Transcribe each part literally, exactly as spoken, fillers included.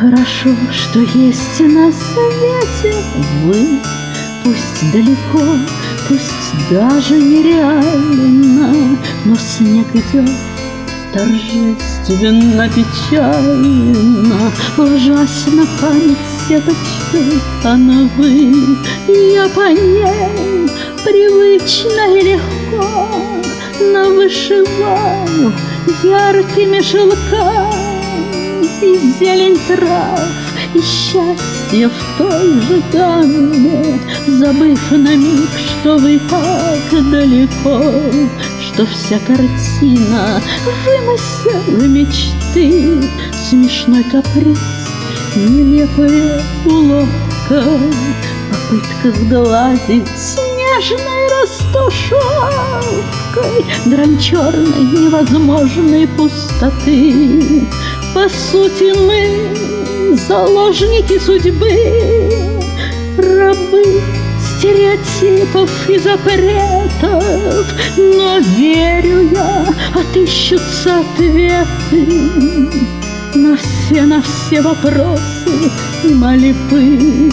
Хорошо, что есть на свете вы. Пусть далеко, пусть даже нереально, но снег идет торжественно, печально. Ужасно память сеточкой, а на вы я по ней привычно и легко навышиваю яркими шелками и зелень трав, и счастье в той же гамме, забыв на миг, что вы так далеко, что вся картина вымысел мечты, смешной каприз, нелепая уловка, попытка сгладить снежной растушевкой грань черной невозможной пустоты. По сути, мы заложники судьбы, рабы стереотипов и запретов, но верю я, отыщутся ответы на все, на все вопросы и мольбы.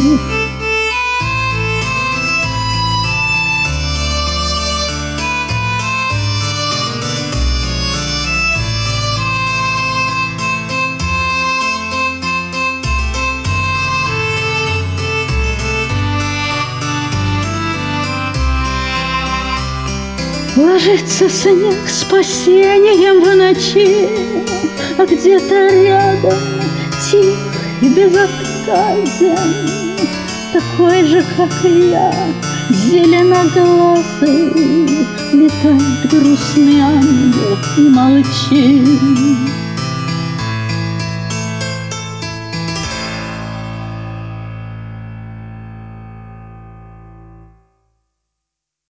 Ложится снег спасением в ночи, а где-то рядом тих и безотказен, такой же, как и я, зеленоглазый, летает грустный ангел и молчит.